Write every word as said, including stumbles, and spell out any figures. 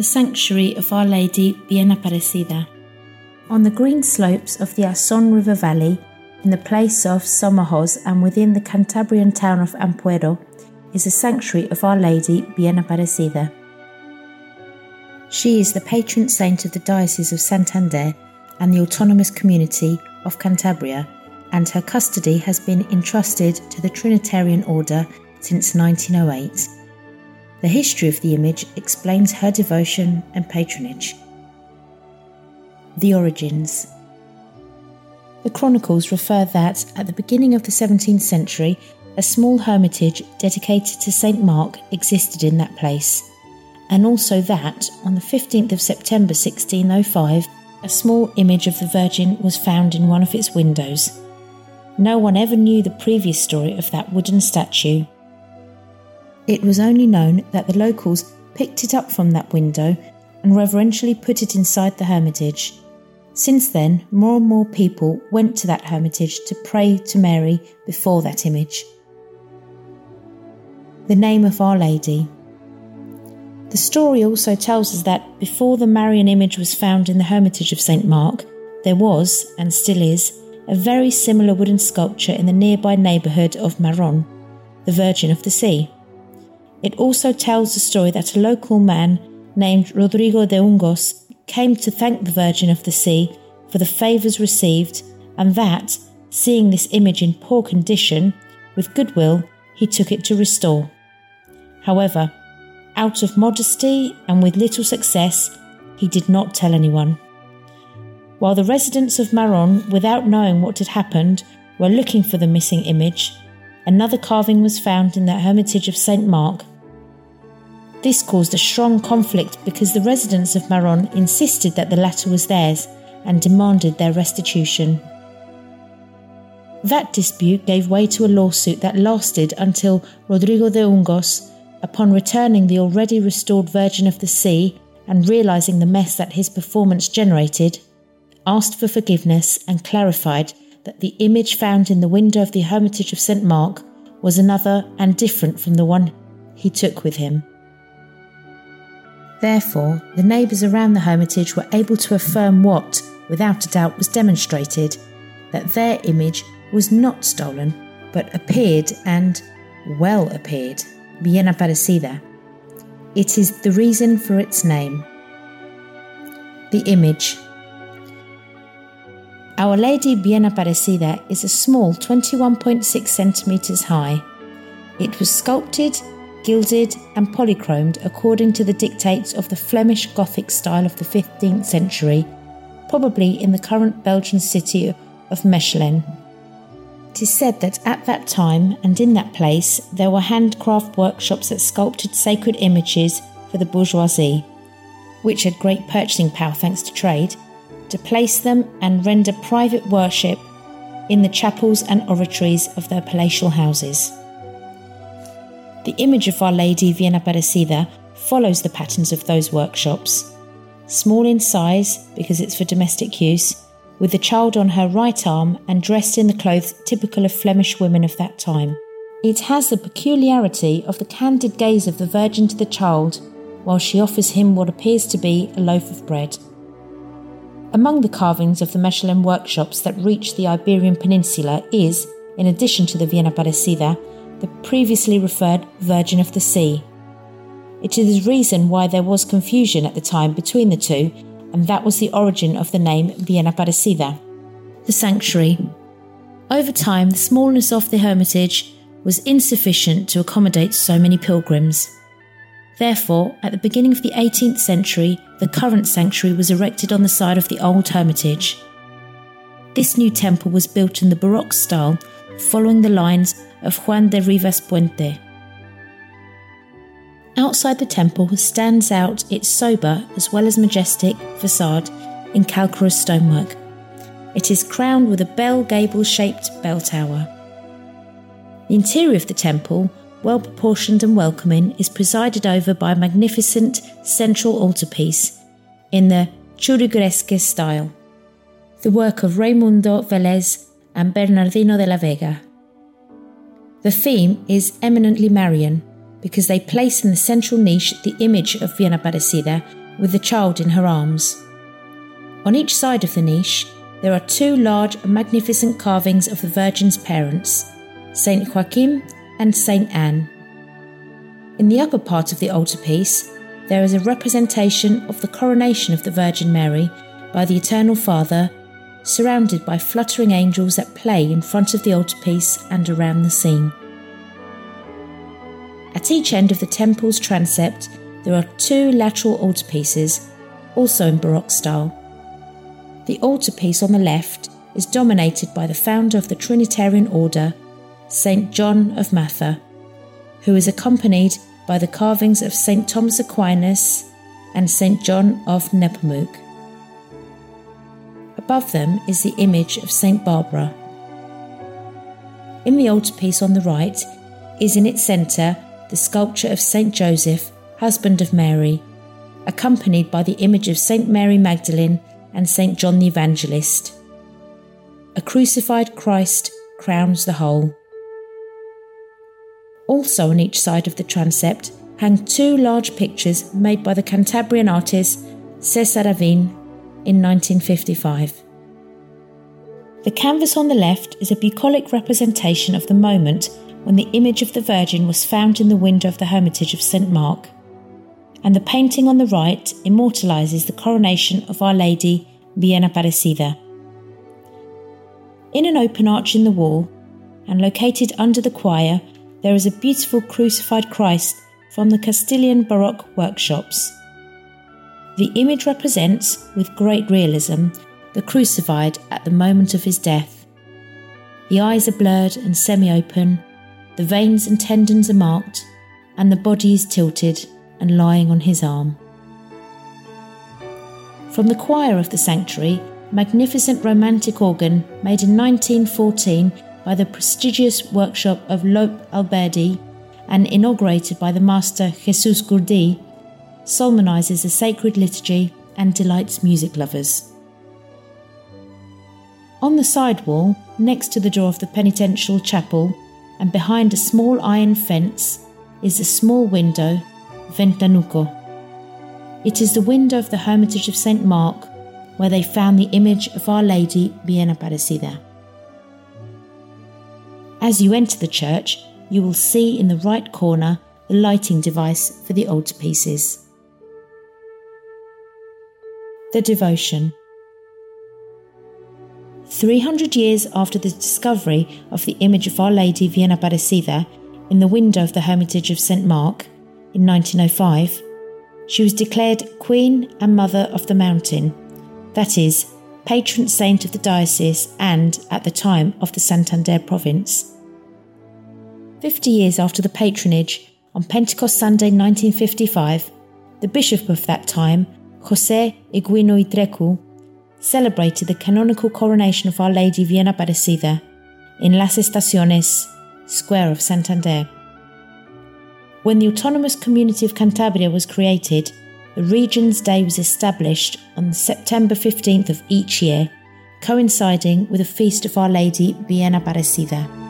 Sanctuary of Our Lady Bien Aparecida. On the green slopes of the Arzón River Valley, in the place of Somojos and within the Cantabrian town of Ampuero, is the Sanctuary of Our Lady Bien Aparecida. She is the patron saint of the Diocese of Santander and the Autonomous Community of Cantabria, and her custody has been entrusted to the Trinitarian Order since nineteen oh eight. The history of the image explains her devotion and patronage. The origins. The chronicles refer that, at the beginning of the seventeenth century, a small hermitage dedicated to Saint Mark existed in that place, and also that, on the fifteenth of September sixteen oh five, a small image of the Virgin was found in one of its windows. No one ever knew the previous story of that wooden statue. It was only known that the locals picked it up from that window and reverentially put it inside the hermitage. Since then, more and more people went to that hermitage to pray to Mary before that image. The name of Our Lady. The story also tells us that before the Marian image was found in the hermitage of Saint Mark, there was, and still is, a very similar wooden sculpture in the nearby neighbourhood of Maron, the Virgin of the Sea. It also tells the story that a local man named Rodrigo de Ungos came to thank the Virgin of the Sea for the favours received, and that, seeing this image in poor condition, with goodwill, he took it to restore. However, out of modesty and with little success, he did not tell anyone. While the residents of Maron, without knowing what had happened, were looking for the missing image, another carving was found in the hermitage of Saint Mark. This caused a strong conflict because the residents of Maron insisted that the latter was theirs and demanded their restitution. That dispute gave way to a lawsuit that lasted until Rodrigo de Ungos, upon returning the already restored Virgin of the Sea and realising the mess that his performance generated, asked for forgiveness and clarified that the image found in the window of the hermitage of Saint Mark was another and different from the one he took with him. Therefore, the neighbours around the hermitage were able to affirm what, without a doubt, was demonstrated, that their image was not stolen, but appeared and, well appeared, bien aparecida. It is the reason for its name. The image. Our Lady Bien Aparecida is a small twenty-one point six centimetres high. It was sculpted, gilded and polychromed according to the dictates of the Flemish Gothic style of the fifteenth century, probably in the current Belgian city of Mechelen. It is said that at that time and in that place there were handcraft workshops that sculpted sacred images for the bourgeoisie, which had great purchasing power thanks to trade, to place them and render private worship in the chapels and oratories of their palatial houses. The image of Our Lady Bien Aparecida follows the patterns of those workshops. Small in size, because it's for domestic use, with the child on her right arm and dressed in the clothes typical of Flemish women of that time. It has the peculiarity of the candid gaze of the Virgin to the child, while she offers him what appears to be a loaf of bread. Among the carvings of the Mechelen workshops that reach the Iberian Peninsula is, in addition to the Bien Aparecida, the previously referred Virgin of the Sea. It is the reason why there was confusion at the time between the two, and that was the origin of the name Bien Aparecida. The sanctuary. Over time, the smallness of the hermitage was insufficient to accommodate so many pilgrims. Therefore, at the beginning of the eighteenth century, the current sanctuary was erected on the side of the old hermitage. This new temple was built in the Baroque style, following the lines of Juan de Rivas Puente. Outside the temple stands out its sober as well as majestic facade in calcareous stonework. It is crowned with a bell gable-shaped bell tower. The interior of the temple, well proportioned and welcoming, is presided over by a magnificent central altarpiece in the Churrigueresque style, the work of Raimundo Velez and Bernardino de la Vega. The theme is eminently Marian, because they place in the central niche the image of Bien Aparecida with the child in her arms. On each side of the niche, there are two large and magnificent carvings of the Virgin's parents, Saint Joachim and Saint Anne. In the upper part of the altarpiece, there is a representation of the coronation of the Virgin Mary by the Eternal Father, surrounded by fluttering angels that play in front of the altarpiece and around the scene. At each end of the temple's transept, there are two lateral altarpieces, also in Baroque style. The altarpiece on the left is dominated by the founder of the Trinitarian Order, Saint John of Matha, who is accompanied by the carvings of Saint Thomas Aquinas and Saint John of Nepomuc. Above them is the image of Saint Barbara. In the altarpiece on the right is in its centre the sculpture of Saint Joseph, husband of Mary, accompanied by the image of Saint Mary Magdalene and Saint John the Evangelist. A crucified Christ crowns the whole. Also on each side of the transept hang two large pictures made by the Cantabrian artist César Avin in nineteen fifty-five. The canvas on the left is a bucolic representation of the moment when the image of the Virgin was found in the window of the Hermitage of Saint Mark, and the painting on the right immortalises the coronation of Our Lady Bien Aparecida. In an open arch in the wall, and located under the choir, there is a beautiful crucified Christ from the Castilian Baroque workshops. The image represents, with great realism, the crucified at the moment of his death. The eyes are blurred and semi-open, the veins and tendons are marked, and the body is tilted and lying on his arm. From the choir of the sanctuary, a magnificent romantic organ made in nineteen fourteen by the prestigious workshop of Lope Alberdi and inaugurated by the master Jesus Gourdi, solemnizes the sacred liturgy and delights music lovers. On the side wall, next to the door of the penitential chapel and behind a small iron fence, is a small window, ventanuco. It is the window of the Hermitage of Saint Mark, where they found the image of Our Lady Bien Aparecida. As you enter the church, you will see in the right corner the lighting device for the altarpieces. The Devotion. three hundred years after the discovery of the image of Our Lady Bien Aparecida in the window of the Hermitage of Saint Mark in nineteen oh five, she was declared Queen and Mother of the Mountain, that is, patron saint of the diocese and, at the time, of the Santander province. Fifty years after the patronage, on Pentecost Sunday nineteen fifty-five, the bishop of that time, José Higuino y Trecu, celebrated the canonical coronation of Our Lady Bien Aparecida in Las Estaciones, square of Santander. When the autonomous community of Cantabria was created, the region's day was established on September fifteenth of each year, coinciding with the feast of Our Lady Bien Aparecida.